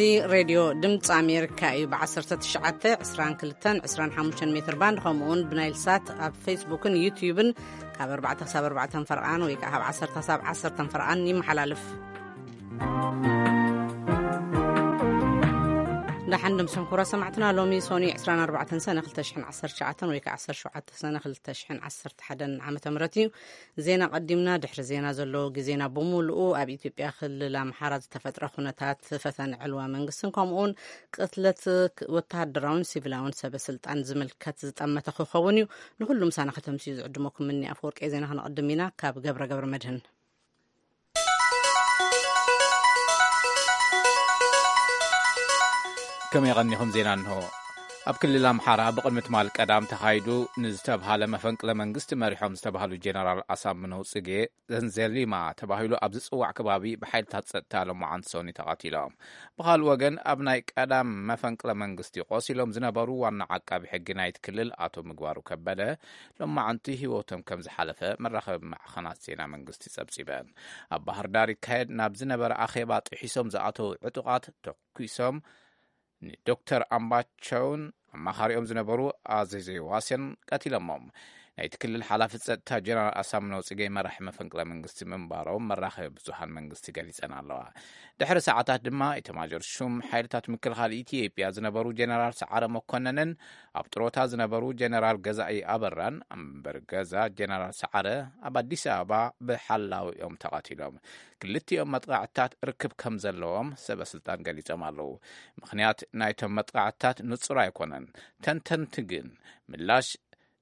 راديو دمت أمريكا ب1922 متر باند خمون بنايل سات أب فيسبوكن يوتيوبن كاب 4 فرقان ويكاب 10 فرقان يمحلالف لحن مسمكورة سمعتنا لومي سوني 24 سنة 2019 ويكا 17 سنة 2011 عام تمرتي زينا قدمنا دحر زينا زلو جزينا بمولو أبي إثيوبيا خلال محارة تفترة خناتات فتن علوى منقسم كمون قتلت وتهدرون سيفلاون سبسلطان زملكات زتأمة خخونيو نقول مسانا ختم سيز عدمكم مني أفورك إذن هنقدمينا كاب قبر مدهن كم يغنيهم زينان هو أبكل لامحارة بقمة مال قدام تخايدو نزتبها لمفنق لمنقست مريحهم استبهالو جنرال عصام منو صقي زنزلي ما تباهلو أبزس اوع كبابي بحيل تاتسطالو معان سوني تقاتلهم بخال وغن أبناي قدام مفنق لمنقستي قوسيلهم زنبارو وانا عقاب حقنا يتكلل آتو مقوارو كباله لما عنتي هوتم كم زحالفة مرخب مع خنات سينا منقستي سبسيبان أبهر داري كايد نابزنبار أخيبات حيسوم زعاتو عتقات تقويسوم دكتور أمباتشون مخاريهم زنبرو عزيزي واسين قتلهم نايت كل الحالات ستة جنرال أسامنو سيجي مرح مفنقل منقستي منبارو مرخ بزوحان منقستي قليسان الله دحر ساعتات دما يتماجر شوم حيرتات مكل خال إثيوبيا زنبرو جنرال سعر مكوننن أبطروتا زنبرو جنرال غزائي أبران أمبر غزا جنرال سعر أباديس أبا بحلاو يوم تقاتلهم كلتي يوم مطقعتات ركب كم زلوهم سبا سلطان قليسان الله مخنيات نايتهم مطقعتات نصرا يكونن تنتن تقن ملاش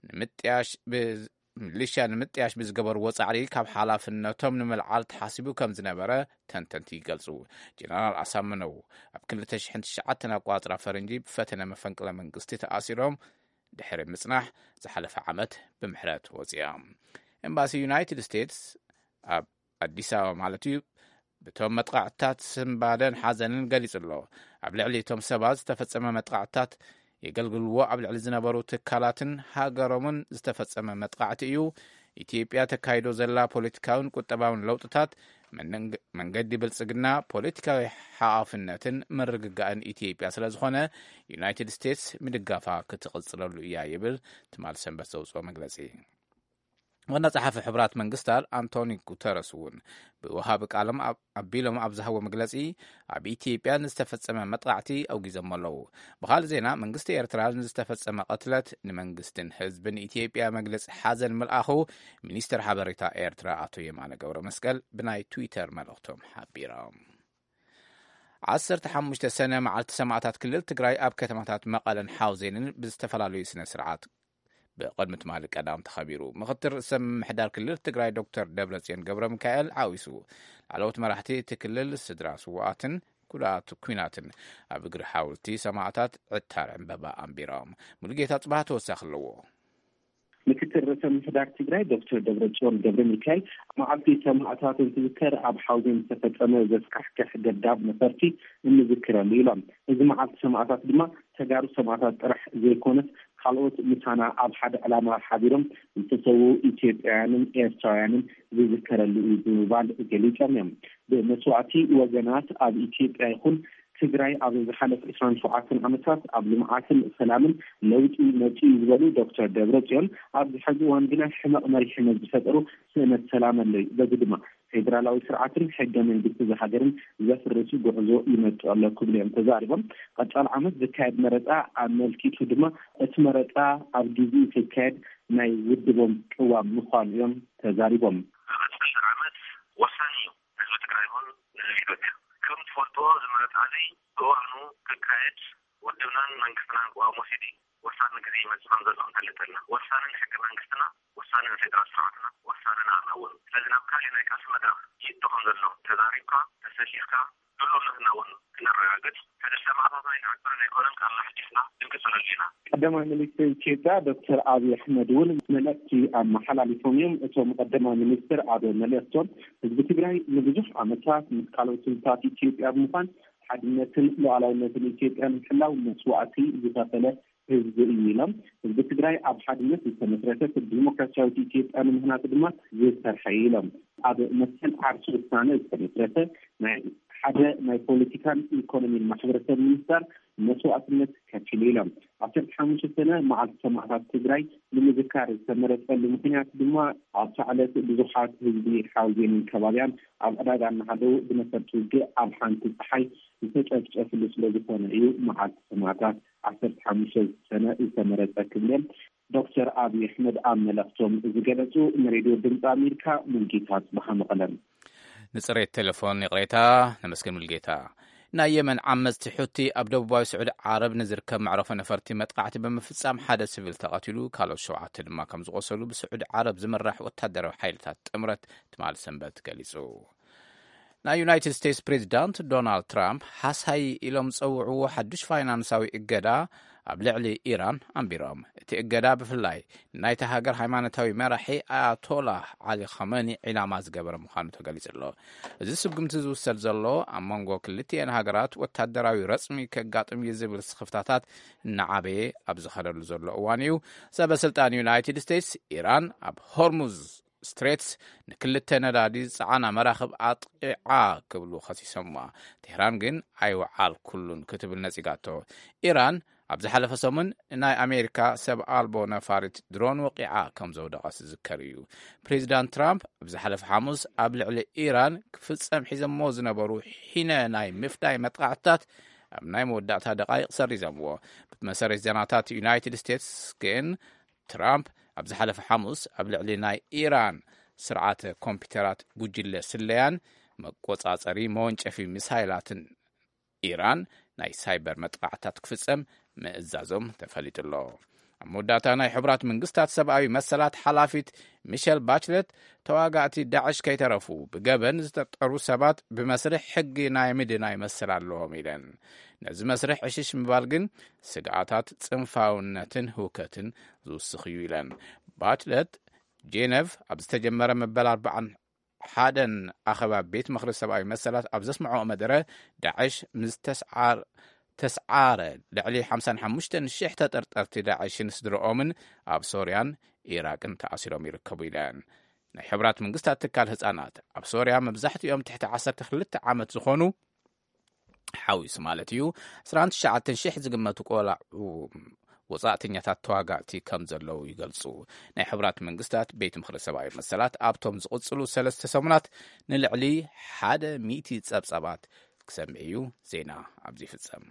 نمتياش بزقبر وصعري كاب حلافنتهم نملعال تحاسبو كم زنبره تنتنتي يقلصو جنرال عصامنو أبكل تشحن تشعتنا قواطرة فرنجي بفتنا مفنقل منقستي تأثيرهم دحر مصنح زحلف عمت بمحرات وزيام امباسي يونايتد ستيتس أديسا مالتيو بتوم متقعتات سنبادن حازنن قليس الله أبلعليتهم سباز تفتصم متقعتات يقلقلوا عبد العزيز نبرو تكالاتن هاجرمن استفصم متقعتيو ኢትዮጵያ ተካይዶ ዘላ ፖለቲካውን ቁጠባውን ለውጥታት መንገዲ ብልጽግና ፖለቲካዊ ሓአፍነትን መርግጋእን ኢትዮጵያ ስለዝኾነ ዩናይትድ ስቴትስ ምድጋፋ ክትቕጽለሉ እያ ይብል ትማል ሰንበት ዘውጽኦ መግለጺ ዋና ጸሐፊ ሕብራት መንግስታት አንቶኒ ጉተረስ ውን በወሃብ ቃለም አቢሎም አብዛው መግለጺ አብ ኢትዮጵያ ንዝተፈጸመ መጥቃዕቲ አውጊዘመለው በኋላ ዜና መንግስት ኤርትራ ንዝተፈጸመ ቀትለት ንመንግስትን ህዝብን ኢትዮጵያ መግለጽ ሐዘን መልአኹ ሚኒስትር ሓበሬታ ኤርትራ አቶ የማነ ገብረ መስቀል ብናይ ትዊተር መልእክቶም ሓቢሮም 15 ሰነ መዓልቲ ሰማዕታት ክልል ትግራይ ኣብ ከተማታት መቐለን ሓውዜንን ብዝተፈላለዩ ስነ ስርዓት بقدمة مالك قدام تخبيرو مخطر سم محدار كلل تقراي دكتور دبرتسيان قبر مكايل عاويسو علوت مرحتي تكلل السدراس وقاتن كلات كويناتن أبقر حاولتي سماعتات عتار عمبابا أمبيرام ملقيتات بهات وساخلوه مكتر رسم محدار تقراي دكتور دبرتسيان قبر مكايل معبتي سماعتات تذكر أب حاوزين تفتقنا زسكح كحداب نفرتي نذكر الليلة إذا معبت سماعتات دما تقارو سماعتات رح زي كونت خلوت مثلا أب حد علامة حاضرهم تسووا إثيوبيانين إيرترايانين ذكر اللي يبان جليجامهم بمسوعتي وجنات أب إثيوبيا يكون تجري أب زحلف إسران فعاتن عمتات أب لمعاتن سلامن لوتي نتي يزولو دكتور دبرتسيان أب حجوا عندنا حمق مريحنا بفترة سنة سلامن لي بقدمه فيدرالي سرعتن حقا من جبت زحجرن زفرسي بعزو يمتو الله كبليهم تزاربهم قد قال عمد ذكاد مرتع عملكي تدما اتمرتع عبديزي تكاد ما يودبهم قوام مخاليهم تزاربهم عمد وصانيو نزو تقريبون نزيدوك كم تفوتو زمرت علي قوانو ككايد ودبنان منكستنا قوام وحيدي وصان نقضي مجمع ذلهم تلتنا وصان نحق منكستنا وصان نفيدرال سرعتنا وصان نعمل لازم أبقالنا يكاسمدا يتخن ذلهم تزاربك تسجيخك كلهم نتناول كنرغاقت هذا السماعات هاي أكبرنا يقولن كالله حديثنا يمكسنا لنا قدم مينستر إثيوبيا دكتور أبي أحمد ول ملكتي محل الفوميوم اتو مقدم مينستر أبي مليستون بتجري مبجوح عمتات مسكالو سلطات إثيوبيا بمفان حدنتن لعلاونتن إثيوبيا محلاو مسوعتي زفافلة ህዝብ ይለም በትግራይ ኣብ ሓድነት ዝተመስረተ ዲሞክራሲያዊ ኢትዮጵያ ምንህና ቅድማ ዝተርሐ ይለም ኣብ መሰል ዓርሱ ውሳነ ዝተመስረተ ናይ ሓደ ናይ ፖለቲካን ኢኮኖሚን ማሕበረሰብ ሚኒስተር መስዋዕትነት ከፊሉ ኢሎም 15 ሰነ መዓልቲ ሰማዕታት ትግራይ ንምዝካር ዝተመረፀሉ ምክንያት ድማ ኣብ ሰዕለት ብዙሓት ህዝቢ ሓውዜንን ከባቢያን ኣብ ዕዳጋ እናሃለዉ ብነፈርቲ ውግእ ኣብ ሓንቲ ፀሓይ ዝተጨፍጨፍሉ ስለዝኾነ እዩ መዓልቲ ሰማዕታት 15 ሰነ ዝተመረፀ ክብለን ዶክተር ኣብይ ኣሕመድ ኣብ መልእክቶም ዝገለጹ ንሬድዮ ድምፂ ኣሜሪካ ሙልጌታ ጽባህ መቐለም ንጽሬት ቴሌፎን ይቕሬታ ነመስገን ሙልጌታ ናይ የመን ዓመፅቲ ሕቲ ኣብ ደቡባዊ ስዑድ ዓረብ ንዝርከብ መዕረፎ ነፈርቲ መጥቃዕቲ ብምፍጻም ሓደ ሲቪል ተቐቲሉ ካልኦት 7 ድማ ከም ዝቆሰሉ ብስዑድ ዓረብ ዝምራሕ ወታደራዊ ሓይልታት ጥምረት ትማል ሰንበት ገሊጹ ናይ ዩናይትድ ስቴትስ ፕሬዚዳንት ዶናልድ ትራምፕ ሓሳይ ኢሎም ዝፀውዕዎ ሓዱሽ ፋይናንሳዊ እገዳ ኣብ ልዕሊ ኢራን ኣንቢሮም እቲ እገዳ ብፍላይ ናይቲ ሃገር ሃይማኖታዊ መራሒ ኣያቶላህ ዓሊ ኸመኒ ዒላማ ዝገበረ ምዃኑ ተገሊጹ ኣሎ እዚ ስጉምቲ ዝውሰድ ዘሎ ኣብ መንጎ ክልቲአን ሃገራት ወታደራዊ ረፅሚ ከጋጥም እዩ ዝብል ስኽፍታታት እናዓበየ ኣብ ዝኸደሉ ዘሎ እዋን እዩ ሰበስልጣን ዩናይትድ ስቴትስ ኢራን ኣብ ሆርሙዝ ስትሬትስ ንክልተ ነዳዲ ፀዓና መራኽብ ኣጥቂዓ ክብሉ ኸሲሶማ ቴህራን ግን ኣይወዓል ኩሉን ክትብል ነፂጋቶ ኢራን ኣብ ዝሓለፈ ሰሙን ናይ ኣሜሪካ ሰብ ኣልቦ ነፋሪት ድሮን ወቂዓ ከም ዘውደቐ ዝዝከር እዩ ፕሬዚዳንት ትራምፕ ኣብ ዝሓለፈ ሐሙስ ኣብ ልዕሊ ኢራን ክፍጸም ሒዘሞ ዝነበሩ ሒነ ናይ ምፍዳይ መጥቃዕትታት ኣብ ናይ መወዳእታ ደቃይቕ ሰሪዘምዎ ብመሰረት ዜናታት ዩናይትድ ስቴትስ ግን ትራምፕ ኣብ ዝሓለፈ ሐሙስ ኣብ ልዕሊ ናይ ኢራን ስርዓተ ኮምፒተራት ጉጅለ ስለያን መቆጻጸሪ መወንጨፊ ሚሳይላትን ኢራን ናይ ሳይበር መጥቃዕትታት ክፍጸም ምእዛዞም ተፈሊጡ ኣሎ ኣብ መወዳእታ ናይ ሕቡራት መንግስታት ሰብኣዊ መሰላት ሓላፊት ሚሸል ባችለት ተዋጋእቲ ዳዕሽ ከይተረፉ ብገበን ዝተጠሩ ሰባት ብመስርሕ ሕጊ ናይ ምድናይ መሰል ኣለዎም ኢለን ነዚ መስርሕ ዕሽሽ ምባል ግን ስግኣታት ጽንፋውነትን ህውከትን ዝውስኽ እዩ ኢለን ባችለት ጄነቭ ኣብ ዝተጀመረ መበል 41 ኣኸባ ቤት ምኽሪ ሰብኣዊ መሰላት ኣብ ዘስምዖ መደረ ዳዕሽ ምስ ተስዓረ ልዕሊ 55,000 ተጠርጠርቲ ዳዕሽን ስድሮኦምን ኣብ ሶርያን ኢራቅን ተኣሲሮም ይርከቡ ኢለን ናይ ሕቡራት መንግስታት ትካል ህፃናት ኣብ ሶርያ መብዛሕትኦም ትሕቲ 12 ዓመት ዝኾኑ ሓዊሱ ማለት እዩ 29,000 ዝግመቱ ቆልዑ ወጻእተኛታት ተዋጋእቲ ከም ዘለዉ ይገልጹ ናይ ሕቡራት መንግስታት ቤት ምኽሪ ሰብኣዊ መሰላት ኣብቶም ዝቕጽሉ 3 ሰሙናት ንልዕሊ 100 ጸብጸባት ክሰምዕ እዩ ዜና ኣብዚ ይፍጸም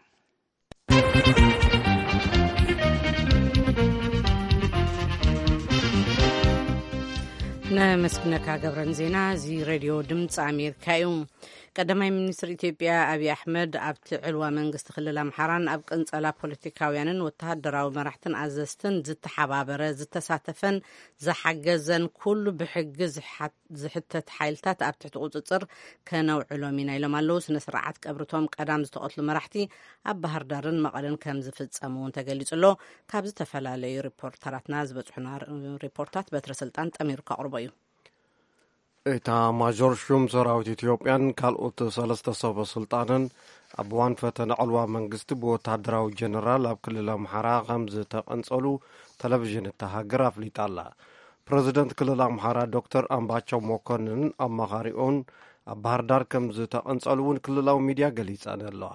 ነመስግነካ ገብረን ዜና እዚ ሬድዮ ድምፂ ኣሜሪካ እዩ ቀዳማይ ሚኒስትር ኢትዮጵያ ኣብይ ኣሕመድ ኣብቲ ዕልዋ መንግስቲ ክልል ኣምሓራን ኣብ ቅንጸላ ፖለቲካውያንን ወተሃደራዊ መራሕትን ኣዘዝትን ዝተሓባበረ ዝተሳተፈን ዝሓገዘን ኩሉ ብሕጊ ዝሕተት ሓይልታት ኣብ ትሕቲ ቁፅፅር ከነውዕሎም ኢና ኢሎም ኣለዉ ስነ ስርዓት ቀብርቶም ቀዳም ዝተቐትሉ መራሕቲ ኣብ ባህር ዳርን መቐለን ከም ዝፍጸሙ እውን ተገሊጹ ኣሎ ካብ ዝተፈላለዩ ሪፖርተራትና ዝበፅሑና ሪፖርታት በትረ ስልጣን ጠሚሩ ከቕርቦ እዩ እታ ማጆር ሹም ሰራዊት ኢትዮጵያን ካልኦት 3 ሰበስልጣንን ኣብ እዋን ፈተነ ዕልዋ መንግስቲ ብወታደራዊ ጀነራል ኣብ ክልል ኣምሓራ ከም ዝተቐንጸሉ ቴሌቭዥን እታ ሃገር ኣፍሊጣ ኣላ ፕረዚደንት ክልል ኣምሓራ ዶክተር ኣምባቸው መኮንን ኣማኻሪኦን ኣብ ባህር ዳር ከም ዝተቐንጸሉ እውን ክልላዊ ሚድያ ገሊጸን ኣለዋ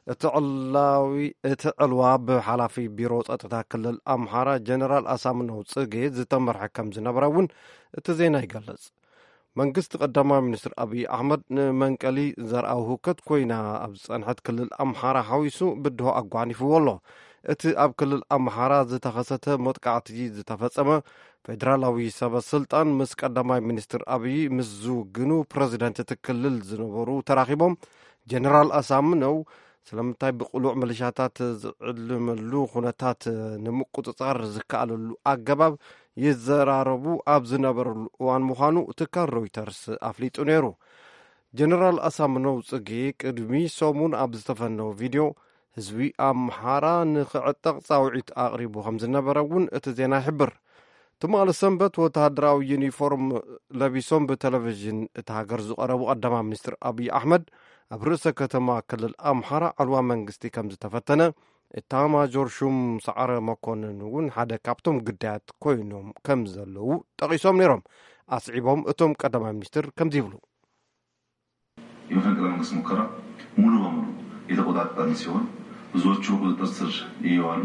እቲ ዕልዋ ብሓላፊ ቢሮ ጸጥታ ክልል ኣምሓራ ጀነራል ኣሳምነው ጽጌ ዝተመርሐ ከም ዝነበረ እውን እቲ ዜና ይገልጽ መንግስቲ ቀዳማይ ሚኒስትር ኣብይ ኣሕመድ ንመንቀሊ ዘርኣዊ ህውከት ኮይና ኣብ ዝጸንሐት ክልል ኣምሓራ ሓዊሱ ብድሆ ኣጓኒፍዎ ኣሎ እቲ ኣብ ክልል ኣምሓራ ዝተኸሰተ መጥቃዕቲ ዝተፈጸመ ፌደራላዊ ሰበስልጣን ምስ ቀዳማይ ሚኒስትር ኣብይ ምስ ዝውግኑ ፕረዚደንት እቲ ክልል ዝነበሩ ተራኺቦም ጀነራል ኣሳምነው ስለምንታይ ብቕሉዕ ሚሊሻታት ዝዕልመሉ ኩነታት ንምቁፅጻር ዝከኣለሉ ኣገባብ ይዘራረቡ ኣብ ዝነበረሉ እዋን ምዃኑ ትካል ሮይተርስ ኣፍሊጡ ነይሩ ጀነራል ኣሳምነው ጽጌ ቅድሚ ሰሙን ኣብ ዝተፈነው ቪድዮ ህዝቢ ኣምሓራ ንኽዕጠቕ ጻውዒት ኣቕሪቡ ከም ዝነበረ እውን እቲ ዜና ይሕብር ትማሊ ሰንበት ወተሃደራዊ ዩኒፎርም ለቢሶም ብቴሌቭዥን እቲ ሃገር ዝቐረቡ ቀዳማይ ሚኒስትር ኣብይ ኣሕመድ ኣብ ርእሰ ከተማ ክልል ኣምሓራ ዕልዋ መንግስቲ ከም ዝተፈተነ እታ ማጆር ሹም ሰዓረ መኮንን እውን ሓደ ካብቶም ግዳያት ኮይኖም ከም ዘለዉ ጠቒሶም ነይሮም ኣስዒቦም እቶም ቀዳማይ ሚኒስትር ከምዚ ይብሉ የመፈንቅለ መንግስት ሙከራ ሙሉ በሙሉ የተቆጣጠርን ሲሆን ብዙዎቹ ቁጥጥር ስር ይዋሉ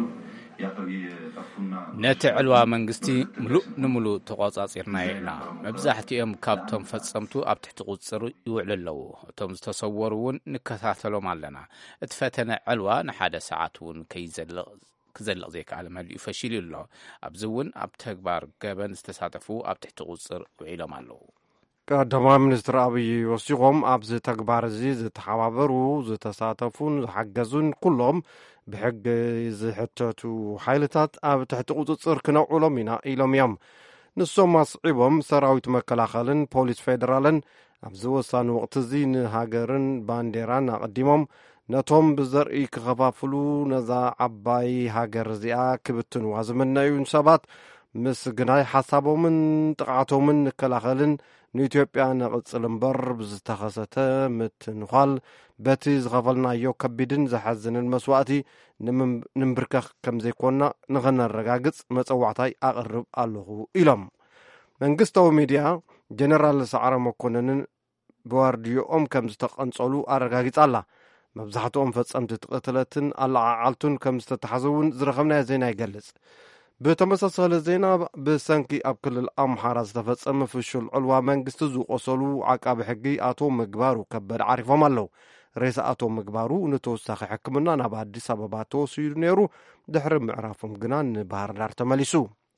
ነቲ ዕልዋ መንግስቲ ሙሉእ ንሙሉእ ተቆጻጺርናዮ ኢና መብዛሕትኦም ካብቶም ፈጸምቱ ኣብ ትሕቲ ቁፅር ይውዕሉ ኣለዉ እቶም ዝተሰወሩ እውን ንከታተሎም ኣለና እቲ ፈተነ ዕልዋ ንሓደ ሰዓት እውን ክዘልቕ ዘይከኣለ መሊኡ ፈሺሉ ኣሎ ኣብዚ እውን ኣብ ተግባር ገበን ዝተሳተፉ ኣብ ትሕቲ ቁፅር ውዒሎም ኣለዉ ቀዳማይ ሚኒስትር ኣብይ ወሲኾም ኣብዚ ተግባር እዚ ዝተሓባበሩ ዝተሳተፉን ዝሓገዙን ኩሎም ብሕጊ ዝሕተቱ ሓይልታት ኣብ ትሕቲ ቁፅፅር ክነውዕሎም ኢና ኢሎም እዮም ንሶም ኣስዒቦም ሰራዊት መከላኸልን ፖሊስ ፌደራልን ኣብ ዝወሳኑ ወቅቲ እዚ ንሃገርን ባንዴራን ኣቐዲሞም ነቶም ብዘርኢ ክኸፋፍሉ ነዛ ዓባይ ሃገር እዚኣ ክብትንዋ ዝምነዩ ሰባት ምስ ግናይ ሓሳቦምን ጥቕዓቶምን ንከላኸልን ንኢትዮጵያ ነቕጽል እምበር ብዝተኸሰተ ምትንኳል በቲ ዝኸፈልናዮ ከቢድን ዝሓዝንን መስዋእቲ ንምብርከኽ ከም ዘይኮና ንኽነረጋግጽ መፀዋዕታይ ኣቕርብ ኣለኹ ኢሎም መንግስታዊ ሚድያ ጀነራል ሰዓረ መኮነንን ብዋርድዮኦም ከም ዝተቐንጸሉ ኣረጋጊጻ ኣላ መብዛሕትኦም ፈጸምቲ ትቕትለትን ኣለዓዓልቱን ከም ዝተተሓዘውን ዝረኸብናዮ ዜና ይገልጽ ብተመሳሰለ ዜና ብሰንኪ ኣብ ክልል ኣምሓራ ዝተፈጸመ ፍሹል ዕልዋ መንግስቲ ዝቆሰሉ ዓቃቢ ሕጊ ኣቶ ምግባሩ ከበደ ዓሪፎም ኣለዉ ሬሳ ኣቶ ምግባሩ ንተወሳኺ ሕክምና ናብ ኣዲስ ኣበባ ተወሲዱ ነይሩ ድሕሪ ምዕራፎም ግና ንባህር ዳር ተመሊሱ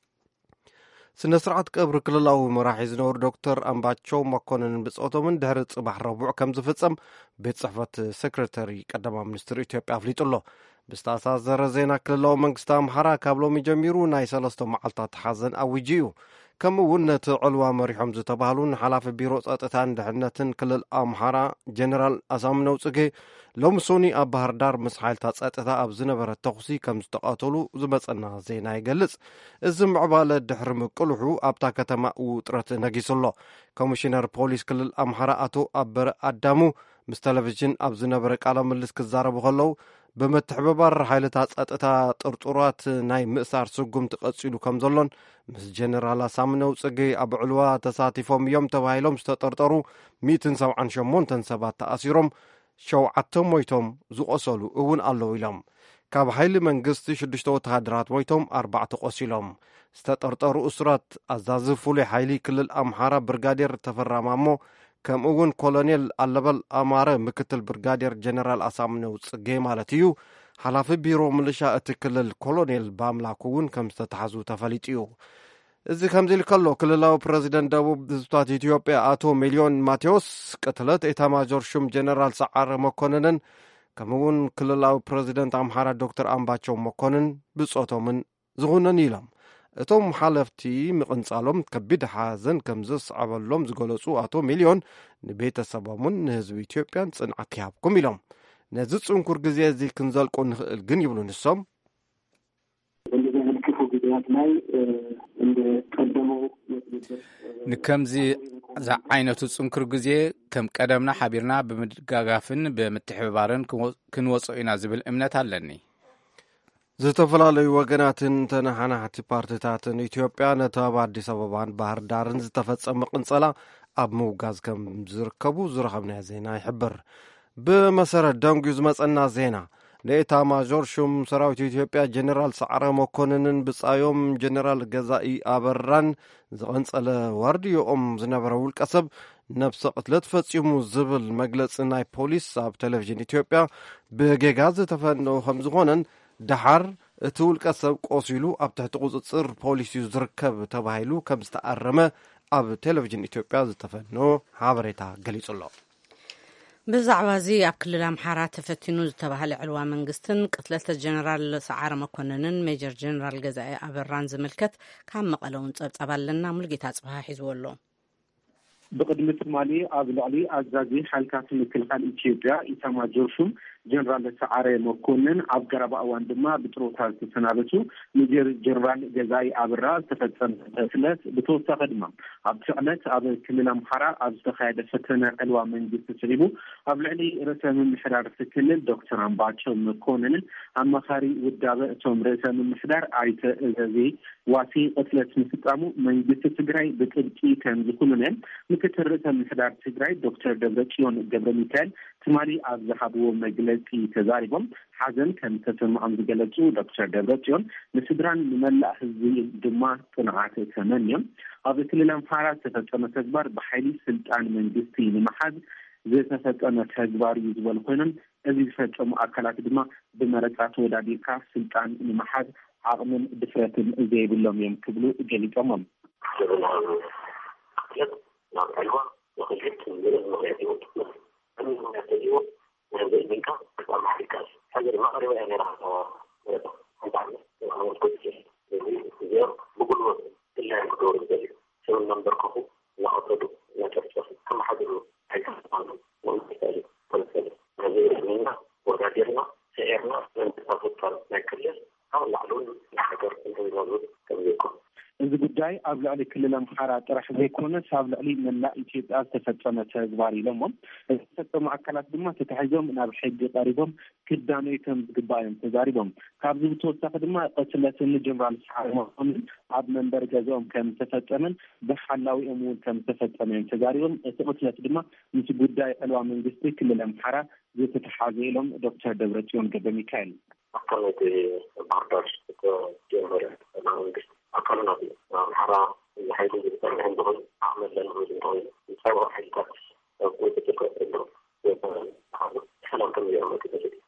ስነ ስርዓት ቀብሪ ክልላዊ መራሒ ዝነበሩ ዶክተር ኣምባቸው መኮነንን ብፆቶምን ድሕሪ ጽባሕ ረቡዕ ከም ዝፍጸም ቤት ጽሕፈት ሴክሬታሪ ቀዳማይ ሚኒስትር ኢትዮጵያ ኣፍሊጡ ኣሎ ብዝተኣሳሰረ ዜና ክልላዊ መንግስቲ ኣምሓራ ካብ ሎሚ ጀሚሩ ናይ 3 መዓልታት ሓዘን ኣውጁ እዩ ከምኡ እውን ነቲ ዕልዋ መሪሖም ዝተባህሉ ንሓላፊ ቢሮ ፀጥታን ድሕነትን ክልል ኣምሓራ ጀነራል ኣሳምነው ጽጌ ሎሚ ሶኒ ኣብ ባህር ዳር ምስ ሓይልታት ፀጥታ ኣብ ዝነበረ ተኹሲ ከም ዝተቃተሉ ዝመፀና ዜና ይገልጽ እዚ ምዕባለ ድሕሪ ምቅልሑ ኣብታ ከተማ ውጥረት ነጊሱ ኣሎ ኮሚሽነር ፖሊስ ክልል ኣምሓራ ኣቶ ኣበረ ኣዳሙ ምስ ቴሌቭዥን ኣብ ዝነበረ ቃለ ምልልስ ክዛረቡ ከለዉ ብምትሕብባር ሓይልታት ፀጥታ ጥርጡራት ናይ ምእሳር ስጉም ተቐፂሉ ከም ዘሎን ምስ ጀነራል ኣሳምነው ጽጌ ኣብ ዕልዋ ተሳቲፎም እዮም ተባሂሎም ዝተጠርጠሩ 178 ሰባት ተኣሲሮም 7 ሞይቶም ዝቆሰሉ እውን ኣለዉ ኢሎም ካብ ሓይሊ መንግስቲ 6 ወተሃደራት ሞይቶም 4 ቆሲሎም ዝተጠርጠሩ እስራት ኣዛዚ ፍሉይ ሓይሊ ክልል ኣምሓራ ብርጋዴር ተፈራማሞ ከምኡ እውን ኮሎኔል ኣለበል ኣማረ ምክትል ብርጋዴር ጀነራል ኣሳምነው ጽጌ ማለት እዩ ሓላፊ ቢሮ ምልሻ እቲ ክልል ኮሎኔል ባምላክ እውን ከም ዝተተሓዙ ተፈሊጡ እዩ እዚ ከምዚ ኢሉ ከሎ ክልላዊ ፕረዚደንት ደቡብ ህዝብታት ኢትዮጵያ ኣቶ ሚሊዮን ማቴዎስ ቅትለት ኤታማዦር ሹም ጀነራል ሰዓረ መኮነንን ከምኡ እውን ክልላዊ ፕረዚደንት ኣምሓራ ዶክተር ኣምባቸው መኮነን ብፆቶምን ዝኹነን ኢሎም እቶም ሓለፍቲ ምቕንጻሎም ከቢድ ሓዘን ከም ዘስዓበሎም ዝገለጹ ኣቶ ሚሊዮን ንቤተሰቦምን ንህዝቢ ኢትዮጵያን ጽንዓት ይሃብኩም ኢሎም ነዚ ጽንኩር ግዜ እዚ ክንዘልቆ ንኽእል ግን ይብሉ ንሶም ንከምዚ ዓይነቱ ጽንኩር ግዜ ከም ቀደምና ሓቢርና ብምድጋጋፍን ብምትሕብባርን ክንወፅኦ ኢና ዝብል እምነት ኣለኒ ዝተፈላለዩ ወገናትን ተናሓናሕቲ ፓርቲታትን ኢትዮጵያ ነቲ ኣብ ኣዲስ ኣበባን ባህር ዳርን ዝተፈጸመ ቅንጸላ ኣብ ምውጋዝ ከም ዝርከቡ ዝረኸብናዮ ዜና ይሕብር ብመሰረት ደንጉ ዝመጸና ዜና ንኤታማዦር ሹም ሰራዊት ኢትዮጵያ ጀነራል ሰዓረ መኮነንን ብጻዮም ጀነራል ገዛኢ ኣበራን ዝቐንጸለ ዋርድዮኦም ዝነበረ ውልቀ ሰብ ነብሰ ቅትለት ፈጺሙ ዝብል መግለጺ ናይ ፖሊስ ኣብ ቴሌቭዥን ኢትዮጵያ ብጌጋ ዝተፈንዎ ከም ዝኾነን ድሓር እቲ ውልቀ ሰብ ቆሲሉ ኣብ ትሕቲ ቁፅፅር ፖሊስ እዩ ዝርከብ ተባሂሉ ከም ዝተኣረመ ኣብ ቴሌቭዥን ኢትዮጵያ ዝተፈንዎ ሓበሬታ ገሊጹ ኣሎ ብዛዕባ እዚ ኣብ ክልል ኣምሓራ ተፈቲኑ ዝተባሃለ ዕልዋ መንግስትን ቅትለት ጀነራል ሰዓረ መኮነንን ሜጀር ጀነራል ገዛኢ ኣበራን ዝምልከት ካብ መቐለውን ፀብጻብ ኣለና ሙልጌታ ጽባህ ሒዝዎ ኣሎ ብቅድሚ ትማሊ ኣብ ልዕሊ ኣዛዚ ሓይልታት ምክልኻል ኢትዮጵያ ኢታማዦር ሹም ጀነራል ሰዓረ መኮነን ኣብ ገረባ እዋን ድማ ብጥሮታ ዝተሰናበቱ ሜጀር ጀነራል ገዛኢ ኣበራ ዝተፈጸመ ቅትለት ብተወሳኺ ድማ ኣብ ዕለት ኣብ ክልል ኣምሓራ ኣብ ዝተኻየደ ፈተነ ዕልዋ መንግስቲ ስሪቡ ኣብ ልዕሊ ርእሰ ምምሕዳር እቲ ክልል ዶክተር ኣምባቸው መኮነንን ኣማኻሪ ውዳበ እቶም ርእሰ ምምሕዳር ኣይተ እዘዜ ዋሲ ቅትለት ምፍጻሙ መንግስቲ ትግራይ ብጥብቂ ከም ዝኩነን ምክትል ርእሰ ምሕዳር ትግራይ ዶክተር ደብረጽዮን ገብረ ሚካኤል ትማሊ ኣብ ዝሃብዎ መግለጺ ተዛሪቦም ሓዘን ከም ተሰምዖም ዝገለጹ ዶክተር ደብረጽዮን ንስድራን ንመላእ ህዝቢ ድማ ጽንዓት ተመንዮም ኣብ ክልል ኣምሓራ ዝተፈጸመ ተግባር ብሓይሊ ስልጣን መንግስቲ ንምሓዝ ዝተፈጸመ ተግባር እዩ ዝበሉ ኮይኖም እዚ ዝፈጸሙ ኣካላት ድማ ብመረፃ ተወዳዲርካ ስልጣን ንምሓዝ ዓቕምን ድፍረትን ዘይብሎም እዮም ክብሉ ገሊፆም እዚ ጉዳይ ኣብ ልዕሊ ክልል ኣምሓራ ጥራሕ ዘይኮነስ ኣብ ልዕሊ መላእ ኢትዮጵያ ዝተፈጸመ ተግባር ኢሎም ዝተፈጸሙ ኣካላት ድማ ተታሒዞም ናብ ሕጊ ቀሪቦም ክዳነይቶም ዝግባኦም ተዛሪቦም ካብዚ ብተወሳኺ ድማ ቅትለትን ጀነራል ሰዓረ መኮነን ኣብ መንበሪ ገዝኦም ከም ዝተፈጸመን ብሓላዊኦም እውን ከም ዝተፈጸመ ተዛሪቦም እቲ ቅትለት ድማ ምስ ጉዳይ ዕልዋ መንግስቲ ክልል ኣምሓራ ዝተተሓዘ ኢሎም ዶክተር ደብረጽዮን ገብረ ሚካኤል አካላት ባህርዳር ጀመረ መንግስት አካላት አምሓራ የሀይሉ ዝጠርሕ እንደሆነ አመት ለንሆን እንደሆነ ሰው ሀይታት ሰላም ከሚያመጡ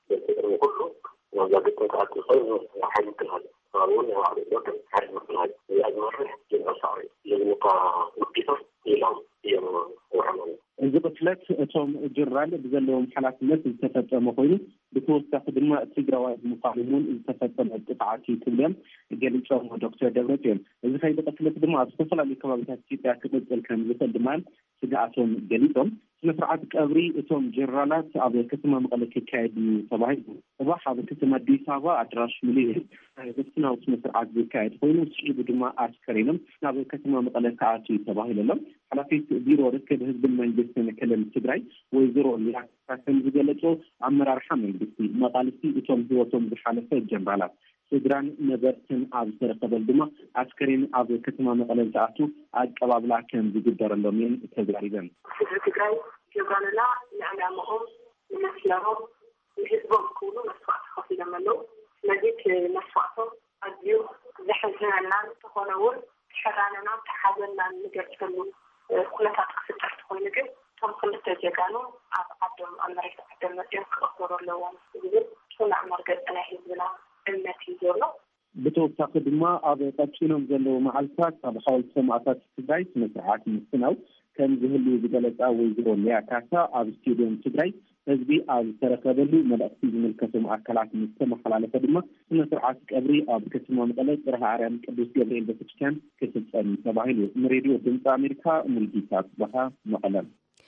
ሁሉ ያገጠ ቃት ሰው ሀይል ትላል አሁን ያው ሀይል ትላል ያዝመርህ ጀመሳሪ ለምታ ውዲቶር ይላም የወራማን እዚ ቅትለት እቶም ጀነራል ብዘለዎም ሓላፍነት ዝተፈጸመ ኮይኑ ብተወሳኺ ድማ ትግራዋይ ምዃኖምን ዝተፈጸመ ጥቃዓት ትብሎም ገሊፆም ዶክተር ደብረጽዮን እዚ ከይዲ ቅትለት ድማ ኣብ ዝተፈላለዩ ከባቢታት ኢትዮጵያ ክቅፅል ከም ዝኽእል ድማ ስጋኣቶም ገሊፆም ስነ ስርዓት ቀብሪ እቶም ጀነራላት ኣብ ከተማ መቐለ ክካየድ ተባሂሉ እባህ ኣብ ከተማ አዲስ አበባ አድራሽ ሚሊዮን በስናው ስነ ስርዓት ዝካየድ ኮይኑ ስዒቡ ድማ አስከሬኖም ናብ ከተማ መቐለ ከኣትዩ ተባሂሎም ሓላፊት ቢሮ ርክብ ህዝብን መንግስትን ክልል ትግራይ ወይዘሮ ሊያካተም ዝገለጹ ኣመራርሓ መንግስቲ መቃልቲ እቶም ህይወቶም ዝሓለፈ ጀነራላት ስድራን ነበርትን ኣብ ዝተረከበል ድማ አስከሬን ኣብ ከተማ መቐለ ዝኣቱ ኣቀባብላ ከም ዝግበረሎም ተዛሪበን ትግራይ ጀጋንና ንዕላምኦም ንመስለሮም ንህዝቦም ክብሉ መስዋዕት ከፊሎም ኣለው ስለዚ መስዋዕቶም ኣዝዩ ዘሕዝነናን ዝኾነ እውን ተሸራነና ተሓዘና ንገልፀሉ ኩነታት ክፍጠር ትኾይኑ ግን እቶም ክልተ ጀጋኑ ኣብ ዓዶም ኣብ መሬት ዓዶም መፅኦም ክቕበሩ ኣለዎም ዝብል ፅኑዕ መርገፂ ናይ ህዝብና እምነት እዩ ዘሎ ብተወሳኺ ድማ ኣብ ቀፂሎም ዘለዉ መዓልትታት ኣብ ሓወልቲ ሰማዕታት ትግራይ ስነ ስርዓት ምስናው ከም ዝህሉ ዝገለጻ ወይዘሮ ሊያካታ ኣብ ስቴድዮም ትግራይ ህዝቢ ኣብ ዝተረከበሉ መልእክቲ ዝምልከቶም ኣካላት ምስተመሓላለፈ ድማ ስነ ስርዓት ቀብሪ ኣብ ከተማ መቐለ ጽርሐ ኣርያም ቅዱስ ገብርኤል ቤተክርስትያን ክፍጸም ተባሂሉ ንሬድዮ ድምፂ ኣሜሪካ ሙልጌታ ጽባሃ መቐለ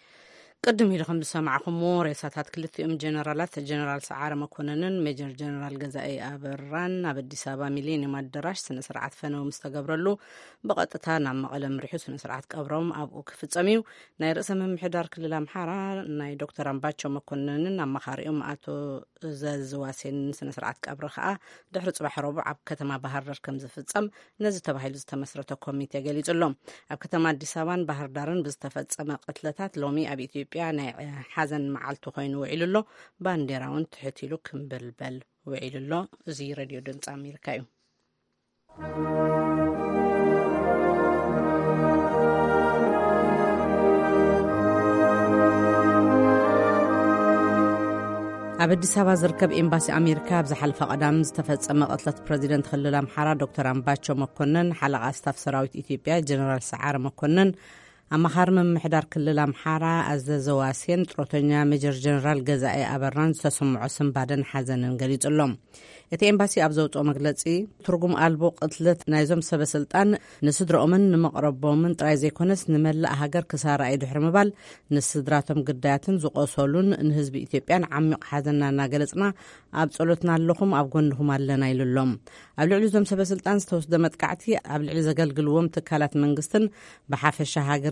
ቅድም ኢልኩም ዝሰማዕኹምዎ ሬሳታት ክልቲኦም ጀነራላት ጀነራል ሰዓረ መኮነንን ሜጀር ጀነራል ገዛኢ ኣበራን ኣብ አዲስ አበባ ሚሊኒየም አዳራሽ ስነ ስርዓት ፈነው ምስ ተገብረሉ ብቐጥታ ናብ መቐለ ምሪሑ ስነ ስርዓት ቀብሮም ኣብኡ ክፍጸም እዩ ናይ ርእሰ ምምሕዳር ክልል ኣምሓራ ናይ ዶክተር ኣምባቸው መኮነንን ኣመኻሪኦም ኣቶ ዘዝዋሴን ስነ ስርዓት ቀብሪ ከዓ ድሕሪ ጽባሕ ረቡዕ ኣብ ከተማ ባህርዳር ከም ዝፍጸም ነዚ ተባሂሉ ዝተመስረተ ኮሚቴ ገሊጹሎም ኣብ ከተማ አዲስ አበባን ባህርዳርን ብዝተፈጸመ ቅትለታት ሎሚ ኣብ ኢትዮጵያ ናይ ሓዘን መዓልቲ ኮይኑ ውዒሉ ኣሎ ባንዴራ እውን ትሕቲሉ ክምብልበል ውዒሉ ኣሎ እዚ ሬድዮ ድምፂ ኣሜሪካ እዩ ኣብ አዲስ አበባ ዝርከብ ኤምባሲ ኣሜሪካ ኣብ ዝሓለፈ ቀዳም ዝተፈጸመ ቅትለት ፕረዚደንት ክልል ኣምሓራ ዶክተር ኣምባቸው መኮነን ሓለቓ ስታፍ ሰራዊት ኢትዮጵያ ጀነራል ሰዓረ መኮነን ኣመኻሪ ምምሕዳር ክልል ኣምሓራ ኣዘዘዋሴን ጥሮተኛ ሜጀር ጀነራል ገዛኢ ኣበራን ዝተሰምዖ ስምባደን ሓዘንን ገሊጹሎም እቲ ኤምባሲ ኣብ ዘውፅኦ መግለጺ ትርጉም ኣልቦ ቅትለት ናይዞም ሰበስልጣን ንስድሮኦምን ንመቕረቦምን ጥራይ ዘይኮነስ ንመላእ ሃገር ክሳራ ድሕሪ ምባል ንስድራቶም ግዳያትን ዝቆሰሉን ንህዝቢ ኢትዮጵያን ዓሚቕ ሓዘንና እናገለጽና ኣብ ጸሎትና ኣለኹም ኣብ ጎንኹም ኣለና ኢሉሎም ኣብ ልዕሊ ዞም ሰበስልጣን ዝተወስደ መጥቃዕቲ ኣብ ልዕሊ ዘገልግልዎም ትካላት መንግስትን ብሓፈሻ ሃገርን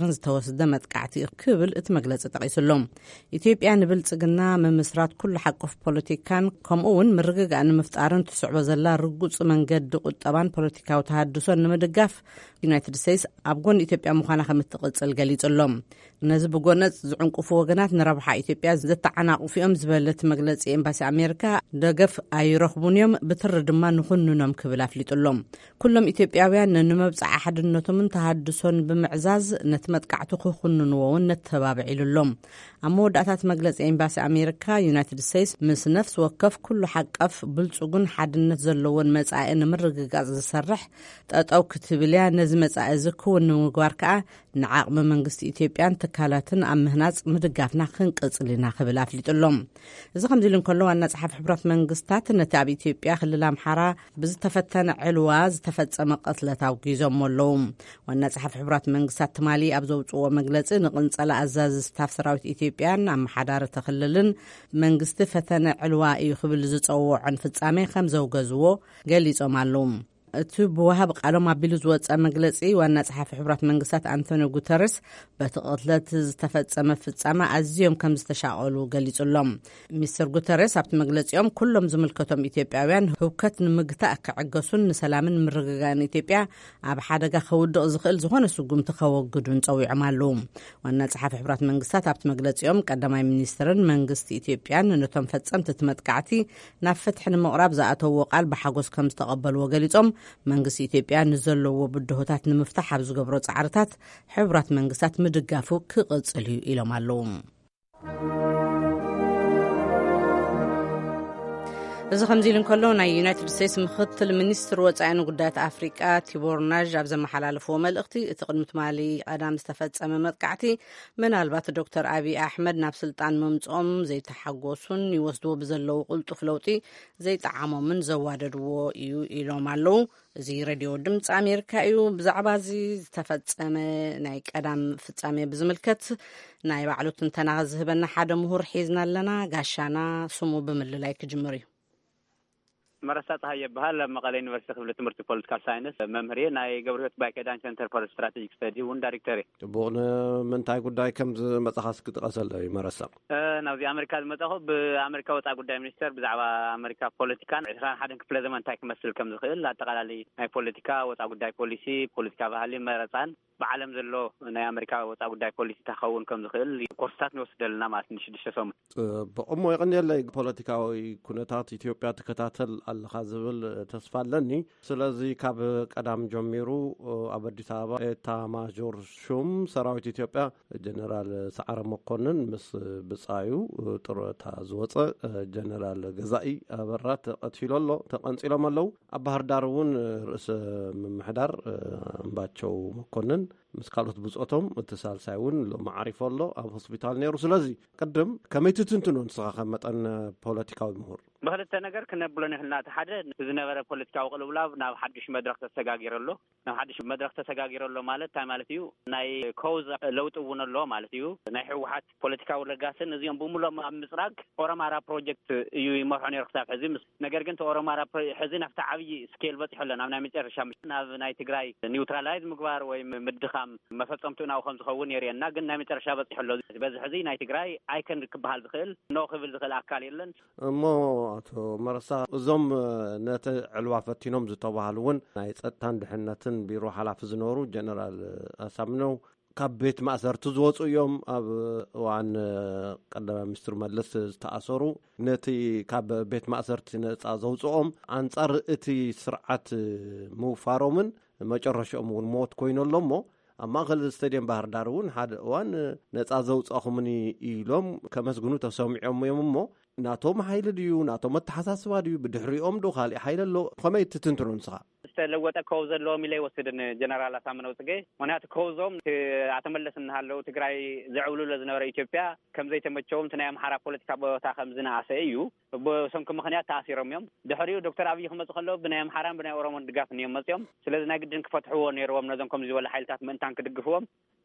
ዝተወስደ መጥቃዕቲ ክብል እቲ መግለፂ ጠቂሱሎም ኢትዮጵያ ንብልጽግና ምምስራት ኩሉ ሓቆፍ ፖለቲካን ከምኡውን ምርግጋእ ንምፍጣርን ትስዕቦ ዘላ ርጉጽ መንገዲ ቁጠባን ፖለቲካዊ ተሃድሶን ንምድጋፍ ዩናይትድ ስቴትስ ኣብ ጎኒ ኢትዮጵያ ምዃና ከም እትቕጽል ገሊጹሎም ነዚ ብጎነጽ ዝዕንቅፉ ወገናት ንረብሓ ኢትዮጵያ ዘተዓናቕፉ እዮም ዝበለት መግለፂ ኤምባሲ ኣሜሪካ ደገፍ ኣይረኽቡን እዮም ብትሪ ድማ ንኹንኖም ክብል ኣፍሊጡሎም ኩሎም ኢትዮጵያውያን ንመብጻዕ ሓድነቶምን ተሃድሶን ብምዕዛዝ ነቲ መጥቃዕቲ ክኹንንዎ እውን ነተባብዒሉሎም ኣብ መወዳእታት መግለፂ ኤምባሲ ኣሜሪካ ዩናይትድ ስቴትስ ምስ ነፍሲ ወከፍ ኩሉ ሓቀፍ ብልጽጉን ሓድነት ዘለዎን መጻኢ ንምርግጋጽ ዝሰርሕ ጠጠው ክትብልያ ነዚ መጻኢ እዚ ክውን ንምግባር ከዓ ንዓቕሚ መንግስቲ ኢትዮጵያን ትካላትን ኣብ ምህናጽ ምድጋፍና ክንቅጽል ኢና ክብል ኣፍሊጡሎም እዚ ከምዚ ኢሉ እንከሎ ዋና ጸሓፊ ሕቡራት መንግስታት ነቲ ኣብ ኢትዮጵያ ክልል ኣምሓራ ብዝተፈተነ ዕልዋ ዝተፈጸመ ቀትለት ኣውጊዞም ኣለዉ ዋና ጸሓፊ ሕቡራት መንግስታት ትማሊ ኣብ ዘውፅዎ መግለፂ ንቕንጸላ ኣዛዚ ስታፍ ሰራዊት ኢትዮጵያን ኣመሓዳሪ ተኽልልን መንግስቲ ፈተነ ዕልዋ እዩ ክብል ዝጸውዖን ፍጻሜ ከም ዘውገዝዎ ገሊጾም ኣለዉ እቲ ብዋሃብ ቃሎም ኣቢሉ ዝወፀ መግለፂ ዋና ጸሓፊ ሕቡራት መንግስታት አንቶኒዮ ጉተረስ በቲ ቅትለት ዝተፈጸመ ፍጻመ ኣዝዮም ከም ዝተሻቐሉ ገሊጹሎም ሚስተር ጉተረስ ኣብቲ መግለፂኦም ኩሎም ዝምልከቶም ኢትዮጵያውያን ህውከት ንምግታእ ክዕገሱን ንሰላምን ምርግጋእን ኢትዮጵያ ኣብ ሓደጋ ከውድቕ ዝኽእል ዝኾነ ስጉምቲ ከወግዱን ፀዊዖም ኣለዉ ዋና ጸሓፊ ሕቡራት መንግስታት ኣብቲ መግለፂኦም ቀዳማይ ሚኒስትርን መንግስቲ ኢትዮጵያን ነቶም ፈጸምቲ እቲ መጥቃዕቲ ናብ ፍትሒ ንምቕራብ ዝኣተውዎ ቃል ብሓጎስ ከም ዝተቐበልዎ ገሊጾም መንግስቲ ኢትዮጵያ ንዘለዎ ብድሆታት ንምፍታሕ ኣብ ዝገብሮ ጻዕርታት ሕቡራት መንግስታት ምድጋፉ ክቕጽል እዩ ኢሎም ኣለዉ እዚ ከምዚ ኢሉ እንከሎ ናይ ዩናይትድ ስቴትስ ምክትል ሚኒስትር ወጻኢን ጉዳያት ኣፍሪቃ ቲቦር ናዥ ኣብ ዘመሓላለፍዎ መልእኽቲ እቲ ቅድሚ ትማሊ ቀዳም ዝተፈጸመ መጥቃዕቲ ምናልባት ዶክተር ኣብይ ኣሕመድ ናብ ስልጣን መምጽኦም ዘይተሓጎሱን ይወስድዎ ብዘለዉ ቁልጡፍ ለውጢ ዘይጠዓሞምን ዘዋደድዎ እዩ ኢሎም ኣለዉ እዚ ሬድዮ ድምፂ ኣሜሪካ እዩ ብዛዕባ እዚ ዝተፈጸመ ናይ ቀዳም ፍጻሜ ብዝምልከት ናይ ባዕሉ ትንተና ዝህበና ሓደ ምሁር ሒዝና ኣለና ጋሻና ስሙ ብምልላይ ክጅምር እዩ مرسا ፀሐይ ይባሃል መቀለ ዩኒቨርሲቲ ክፍለ ትምህርቲ ፖለቲካል ሳይንስ መምህር ናይ ገብረ ሕይወት ባይከዳን ሴንተር ፎር ስትራቴጂክ ስተዲ ውን ዳይሬክተር ቦነ ምንታይ ጉዳይ ከም ዝመጻኻስ ክትቀሰለ ይመረሳ ናብዚ ኣሜሪካ ዝመጣኹ ብኣሜሪካ ወጻኢ ጉዳይ ሚኒስተር ብዛዕባ ኣሜሪካ ፖለቲካን 21 ክፍለ ዘመን እንታይ ክመስል ከም ዝኽእል ኣጠቃላሊ ናይ ፖለቲካ ወጻኢ ጉዳይ ፖሊሲ ፖለቲካ ባህሊ መረፃን بعلم زلوا نا أمريكا وتعود داي بوليسي تخون كم زخيل كورسات نوصل لنا ما نشدش سوم بأمه يغني لك بوليتيكاوي كونتات إثيوبيا تكتاتل الخازبل تسفلني سلازي كاب قدام جميرو أبدي سابا تا ماجور شوم سراويت إثيوبيا جنرال سعر مقنن مس بصايو تر تازوص جنرال غزائي برات اتفيلولو تقنصيلو مالو ابهر دارون رئيس محدار باچو مقنن مسكالوت بصوتهم اتصال سايون لو معرفه الله اب هوسبيتال نيرو سلازي قدم كميتتنتنون صخه مطن بوليتيكاوي مهور بهلت ነገር ከነብሎን ህልና ተሓደ ዝነበረ ፖለቲካዊ ቅልውላብ ናብ ሓድሽ መድረክ ተሰጋጊረሎ ናብ ሓድሽ መድረክ ተሰጋጊረሎ ማለት ታይ ማለት እዩ ናይ ኮዝ ለውጥ ውነሎ ማለት እዩ ናይ ህወሓት ፖለቲካዊ ለጋስን እዚኦም ብሙሉም ኣብ ምስራቅ ኦሮማራ ፕሮጀክት እዩ ይመርሑ ነይሩ ክሳብ ሕዚ ነገር ግን ኦሮማራ ሕዚ ናብታ ዓብይ ስኬል በጽሕሎ ናብ ናይ መጨረሻ ናብ ናይ ትግራይ ኒውትራላይዝ ምግባር ወይ ምድኻም መፈጸምቱ ናው ከም ዝኸውን የሪየና ግን ናይ መጨረሻ በጽሕሎ በዚ ሕዚ ናይ ትግራይ ኣይከን ክበሃል ዝኽእል ኖ ክብል ዝኽእል ኣካል የለን እሞ አቶ መረሳ እዞም ነተ ዕልዋ ፈቲኖም ዝተባሃሉውን ናይ ጸጥታን ድሕነትን ቢሮ ሓላፊ ዝነበሩ ጀነራል አሳምነው ካብ ቤት ማእሰርቲ ዝወፁ እዮም ኣብ ዋን ቀዳማይ ሚኒስትር መለስ ዝተኣሰሩ ነቲ ካብ ቤት ማእሰርቲ ነጻ ዘውፅኦም አንጻር እቲ ስርዓት ምውፋሮምን መጨረሻኦም እውን ሞት ኮይኖሎሞ ኣብ ማእከል ስታዲየም ባህር ዳር እውን ሓደ እዋን ነጻ ዘውፅኹምኒ ኢሎም ከመስግኑ ተሰሚዖም እዮም እሞ ናቶም ሓይል ድዩ ናቶም መተሓሳስባ ድዩ ብድሕሪኦም ዶ ካልእ ሓይል ኣሎ ከመይ ትትንትኑ ንስኻ ለወጠ ከውዘሎ ሚለይ ወስድን ጀነራል አሳምነው ጽጌ ወናት ከውዞም አተመለስ እንሃለው ትግራይ ዘዕውሉ ለዝነበረ ኢትዮጵያ ከም ዘይተመቸውም ተናይ አምሓራ ፖለቲካ ቦታ ከም ዝናአሰ እዩ በሰንኩ ምኽንያት ታሲሮም እዮም ድሕሪው ዶክተር አብይ ክመጽ ከሎ ብናይ አምሓራን ብናይ ኦሮሞን ድጋፍ ንዮም መጽዮም ስለዚህ ናይ ግድን ክፈትሕዎ ነይሮም ነዞም ከም ዝበለ ሓይልታት መንታን ክድግፍዎም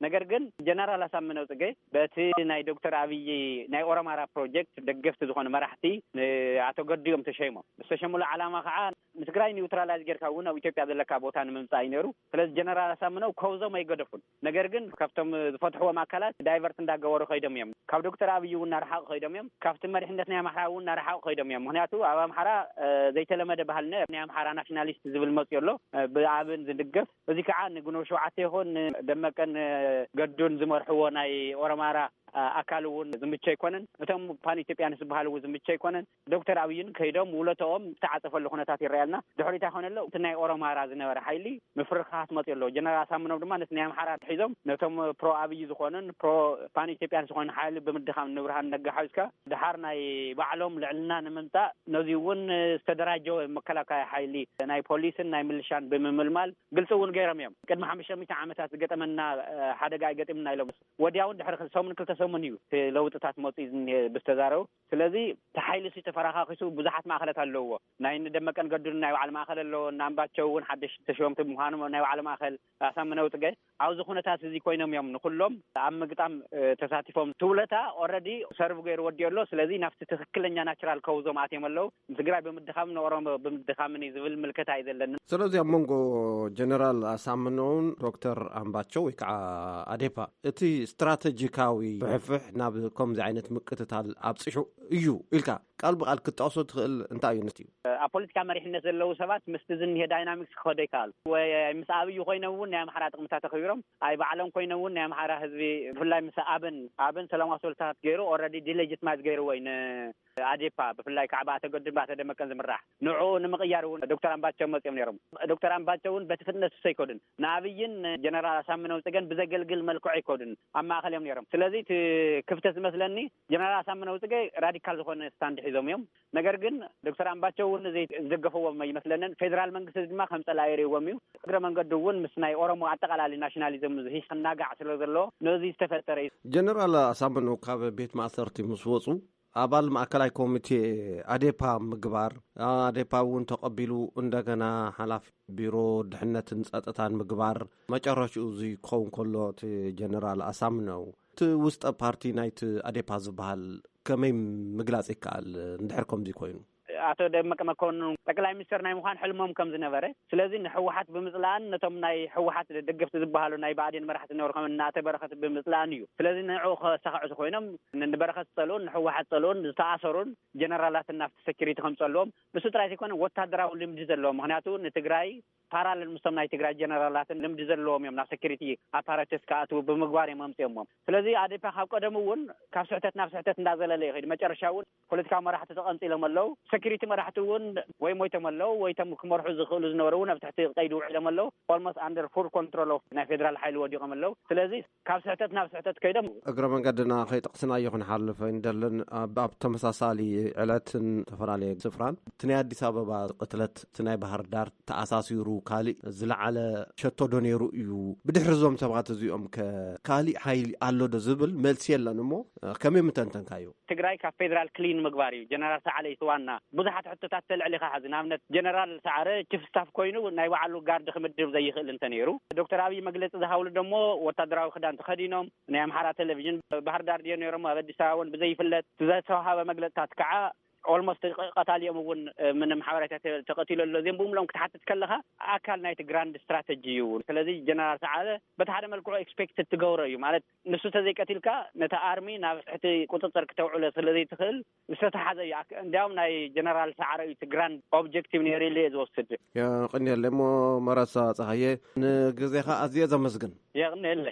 ነገር ግን ጀነራል አሳምነው ጽጌ በቲ ናይ ዶክተር አብይ ናይ ኦሮማራ ፕሮጀክት ደገፍቲ ዝኾነ መራሕቲ አቶ ገዲዮም ተሸይሞ ዝተሸሙሉ ዓላማ ከዓ ትግራይ ኒውትራላይዝ ጌርካውን ኣብ ኢትዮጵያ ዘለካ ቦታ ንምምጻእ ይነሩ ስለዚ ጀነራል አሳምነው ከውዞም አይገደፉን ነገር ግን ካብቶም ዝፈትሕዎም አካላት ዳይቨርት እንዳገበሩ ኸይዶም እዮም ካብ ዶክተር አብይ እውን ናርሓቅ ኸይዶም እዮም ካብቲ መሪሕነት ናይ አምሓራ እውን ናርሓቅ ኸይዶም እዮም ምክንያቱ ኣብ አምሓራ ዘይተለመደ ባህልና ናይ አምሓራ ናሽናሊስት ዝብል መጽ የሎ ብአብን ዝድገፍ እዚ ከዓ ንግኖ ሸውዓተ ይኹን ደመቀን ገዱን ዝመርሕዎ ናይ ኦሮማራ አካል እውን ዝምቸ ይኮነን እቶም ፓን ኢትዮጵያንስ ዝበሃሉ ዝምቸ ይኮነን ዶክተር አብይን ከይዶም ውለቶም ተዓጽፈሉ ኩነታት ይረአልና ድሕሪታ ኾነሎ እቲ ናይ ኦሮማራ ዝነበረ ሓይሊ ምፍርኻት መጽሎ ጀነራል አሳምነው ድማ ነቲ ናይ አምሓራ ሒዞም ነቶም ፕሮ አብይ ዝኾነን ፕሮ ፓን ኢትዮጵያን ዝኾነ ሓይሊ ብምድኻም ንብርሃን ነጋሓውስካ ድሓር ናይ ባዕሎም ልዕልና ንምምጣእ ነዚ እውን ዝተደራጀው መከላከያ ሓይሊ ናይ ፖሊስን ናይ ሚሊሻን ብምምልማል ግልጽ እውን ገይሮም እዮም ቅድሚ 500 ዓመታት ዝገጠመና ሓደጋ ይገጥምና ኢሎም ወዲያውን ድሕሪ ሰሙን ክልተ ሰሙን እዩ ለውጥታት መጽኢ ብስተዛረው ስለዚ ተሓይሊ ተፈራኻኺሱ ብዙሓት ማእኸላት ኣለዎ ናይ ደመቀን ገዱን ናይ ባዕል ማእኸል ኣለዎ ናምባቸው እውን ሓድሽ ተሾምቲ ምዃኑ ናይ ባዕል ማእኸል አሳምነው ጽጌ ኣብዚ ኩነታት እዚ ኮይኖም እዮም ንኩሎም ኣብ ምግጣም ተሳቲፎም ትውለታ ኦልሬዲ ሰርቭ ገይሩ ወዲየሎ ስለዚ ናፍቲ ትክክለኛ ናቹራል ከውዞም ኣትዮም ኣለዉ ትግራይ ብምድኻም ንኦሮሞ ብምድኻምን ዝብል ምልክታ ኣይዘለኒ ስለዚ ኣብ መንጎ ጀነራል አሳምነውን ዶክተር አምባቸው ወይ ከዓ አዴፓ እቲ ስትራቴጂካዊ ሕፍሕ ናብ ከምዚ ዓይነት ምቅትታል ኣብጽሑ እዩ ኢልካ ቃል ብቃል ክትጠቕሶ ትኽእል እንታይ እዩ ነቲ ኣብ ፖለቲካ መሪሕነት ዘለዉ ሰባት ምስቲ ዝኒሄ ዳይናሚክስ ክኸዶ ይከኣል ወይ ምስ ኣብዩ ኮይኖም እውን ናይ ኣምሓራ ጥቕምታት ተኸቢሮም ኣይ ባዕሎም ኮይኖም እውን ናይ ኣምሓራ ህዝቢ ብፍላይ ምስ ኣብን ሰላማዊ ሰልፍታት ገይሩ ኦልሬዲ ዲሌጅትማይዝ ገይሩ ወይ ንአዴፓ ብፍላይ ከዓ ባእተ ገድን ባእተ ደመቀን ዝምራሕ ንዑ ንምቕያር እውን ዶክተር አምባቸው መጽኦም ነይሮም ዶክተር አምባቸው እውን በቲ ፍጥነት ሰይኮድን ንኣብይን ጀነራል አሳምነው ጽጌን ብዘገልግል መልክዑ ኣይኮድን ኣብ ማእኸል እዮም ነይሮም ስለዚ ክፍተት ዝመስለኒ ጀነራል አሳምነው ጽጌ ራዲካል ዝኾነ ስታንድ ሒዞም እዮም ነገር ግን ዶክተር አምባቸው እውን ዝደገፍዎም ይመስለንን ፌደራል መንግስቲ ድማ ከም ጸላኢ ይሪእዎም እዩ እግረ መንገዱ እውን ምስ ናይ ኦሮሞ አጠቃላሊ ናሽናሊዝም ዝሂስ ናጋዕ ስለ ዘሎ ነዚ ዝተፈጠረ ጀነራል አሳምነው ካብ ቤት ማእሰርቲ ምስ ወጹ አባል ማዕከላዊ ኮሚቴ አዴፓ ምግባር አዴፓ እውን ተቀቢሉ እንደገና ሓላፊ ቢሮ ድሕነትን ጸጥታን ምግባር መጨረሻው እዚ ክኸውን ከሎ እቲ ጀነራል አሳምነው እቲ ውስጠ ፓርቲ ናይቲ አዴፓ ዝበሃል ከመይ ምግላጽ ይከኣል እንድሕር ከምዚ ኮይኑ አቶ ደመቀ መኮንን ጠቅላይ ሚኒስትር ናይ ምዃን ሕልሞም ከም ዝነበረ ስለዚ ንሕወሓት ብምጽላን ነቶም ናይ ሕወሓት ደገፍቲ ዝበሃሉ ናይ ብአዴን መራሕቲ ነበሩ ከም እናተ በረኸት ብምጽላን እዩ ስለዚ ንዕኡ ከሰኻዑ ኮይኖም ንበረኸት ጸሎን ንሕወሓት ጸሎን ዝተኣሰሩን ጀነራላትን ናፍቲ ሴኩሪቲ ከም ጸልዎም ንሱ ጥራይ ዘይኮነ ወታደራዊ ልምዲ ዘለዎም ምክንያቱ ንትግራይ ፓራሌል ምስቶም ናይ ትግራይ ጀነራላትን ልምዲ ዘለዎም እዮም ናብ ሴኩሪቲ አፓራተስ ከኣትዉ ብምግባር እዮም መምጽኦም ስለዚ አዴፓ ካብ ቀደም እውን ካብ ስሕተት ናብ ስሕተት እንዳዘለለ ይኸይድ መጨረሻ እውን ፖለቲካዊ መራሕቲ ተቐንፂሎም ኣለዉ ሴኩሪቲ መራሕቲ እውን ወይ ሞይቶም ኣለዉ ወይ ቶም ክመርሑ ዝኽእሉ ዝነበሩ እውን ኣብ ትሕቲ ቀይዲ ውዒሎም ኣለዉ ኦልሞስት አንደር ፉል ኮንትሮል ኦፍ ናይ ፌደራል ሓይሊ ወዲቖም ኣለዉ ስለዚ ካብ ስሕተት ናብ ስሕተት ከይዶም እግረ መንገድና ከይጠቕስናዮ ክንሓልፈ እንደለን ኣብ ተመሳሳሊ ዕለትን ተፈላለየ ስፍራን እቲ ናይ አዲስ ኣበባ ቅትለት እቲ ናይ ባህር ዳር ተኣሳሲሩ ካሊእ ዝለዓለ ሸቶ ዶ ነይሩ እዩ ብድሕሪ ዞም ሰባት እዚኦም ካሊእ ሓይሊ ኣሎ ዶ ዝብል መልሲ የለን እሞ ከመይ ምተንተንካዮ ትግራይ ካብ ፌደራል ክሊን ምግባር እዩ ጀነራል ሰዓረ ይስዋና ብዙሓት ሕቶታት ተልዕሊ ኢኻ ሓዚ ንኣብነት ጀነራል ሰዓረ ቺፍ ስታፍ ኮይኑ ናይ ባዕሉ ጋርዲ ክምድብ ዘይኽእል እንተ ነይሩ ዶክተር አብይ መግለፂ ዝሃብሉ ደሞ ወታደራዊ ክዳን ተኸዲኖም ናይ ኣምሓራ ቴሌቪዥን ባህር ዳር ድዮ ነይሮም ኣብ አዲስ ኣበባ እውን ብዘይፍለጥ ዝተዋሃበ መግለፅታት ከዓ ኦልሞስት ቀታልዮም እውን ምንም ሓበሬታት ተቐቲለሎ እዚኦም ብምሎም ክትሓትት ከለኻ ኣካል ናይቲ ግራንድ ስትራቴጂ እዩ ስለዚ ጀነራል ሰዓረ በቲ ሓደ መልክዑ ኤክስፔክትድ ትገብሮ እዩ ማለት ንሱ ተዘይቀቲልካ ነቲ ኣርሚ ናብ ትሕቲ ቁፅፅር ክተውዕሎ ስለዘይ ትኽእል ዝተተሓዘ እዩ እንዲያውም ናይ ጀነራል ሰዓረ እዩ እቲ ግራንድ ኦብጀክቲቭ ነይሩ ኢለ ዝወስድ የቕኒየለ እሞ መረሳ ፀሓየ ንግዜኻ ኣዝየ ዘመስግን የቕኒየለ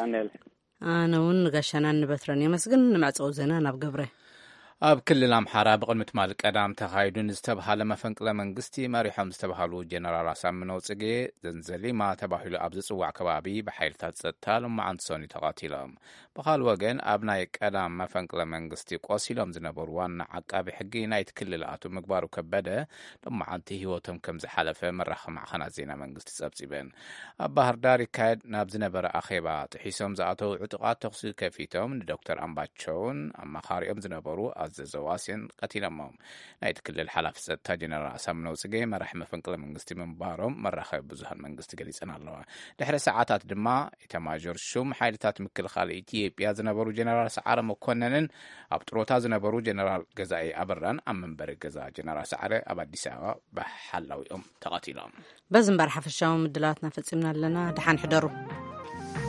ኣነ እውን ጋሻና ንበትረን የመስግን ንምዕፀው ዜና ናብ ገብረ ኣብ ክልል ኣምሓራ ብቅድሚ ትማል ቀዳም ተኻይዱን ዝተባሃለ መፈንቅለ መንግስቲ መሪሖም ዝተባሃሉ ጀነራል አሳምነው ጽጌ ዘንዘሊማ ተባሂሉ ኣብ ዝጽዋዕ ከባቢ ብሓይልታት ጸጥታ ሎማዓንቲ ሰኒ ተቐቲሎም ብኻልእ ወገን ኣብ ናይ ቀዳም መፈንቅለ መንግስቲ ቆሲሎም ዝነበሩ ዋና ዓቃቢ ሕጊ ናይቲ ክልል ኣቶ ምግባሩ ከበደ ሎማዓንቲ ህይወቶም ከም ዝሓለፈ መራኸቢ ማዕኸናት ዜና መንግስቲ ጸብጺበን ኣብ ባህር ዳር ይካየድ ናብ ዝነበረ ኣኼባ ጥሒሶም ዝኣተው ዕጡቓት ተኽሲ ከፊቶም ንዶክተር አምባቸውን ኣማኻሪኦም ዝነበሩ ኣዘዘ ዋስን ቀቲሎሞም ናይቲ ክልል ሓላፊ ፀጥታ ጀነራል ኣሳምነው ጽጌ መራሒ መፈንቅለ መንግስቲ ምንባሮም መራኸቢ ብዙሃን መንግስቲ ገሊጸን ኣለዋ ድሕሪ ሰዓታት ድማ ኢታማዦር ሹም ሓይልታት ምክልኻል ኢትዮጵያ ዝነበሩ ጀነራል ሰዓረ መኮነንን ኣብ ጥሮታ ዝነበሩ ጀነራል ገዛኢ ኣበራን ኣብ መንበሪ ገዛ ጀነራል ሰዓረ ኣብ ኣዲስ ኣበባ ብሓላዊኦም ተቐቲሎም በዚ እምበር ሓፈሻዊ ምድላዋትና ፈጺምና ኣለና ድሓን ሕደሩ